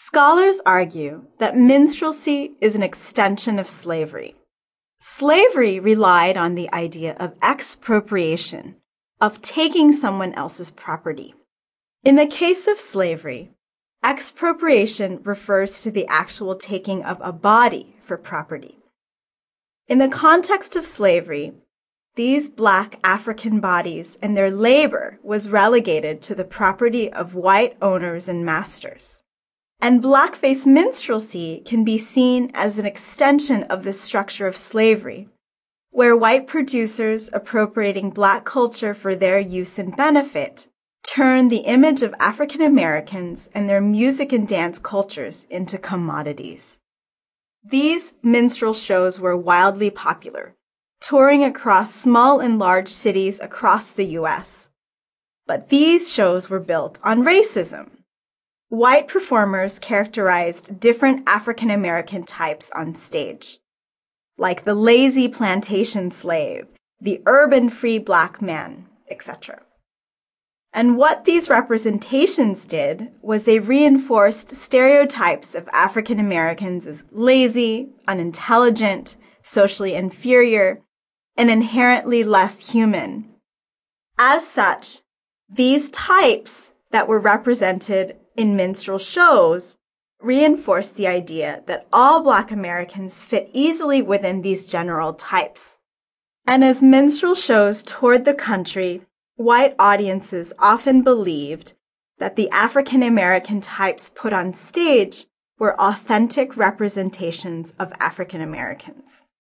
Scholars argue that minstrelsy is an extension of slavery. Slavery relied on the idea of expropriation, of taking someone else's property. In the case of slavery, expropriation refers to the actual taking of a body for property. In the context of slavery, these Black African bodies and their labor was relegated to the property of white owners and masters. And blackface minstrelsy can be seen as an extension of this structure of slavery, where white producers appropriating Black culture for their use and benefit turn the image of African Americans and their music and dance cultures into commodities. These minstrel shows were wildly popular, touring across small and large cities across the U.S. But these shows were built on racism. White performers characterized different African American types on stage, like the lazy plantation slave, the urban free Black man, etc. And what these representations did was they reinforced stereotypes of African Americans as lazy, unintelligent, socially inferior, and inherently less human. As such, these types that were represented in minstrel shows reinforced the idea that all Black Americans fit easily within these general types. And as minstrel shows toured the country, white audiences often believed that the African American types put on stage were authentic representations of African Americans.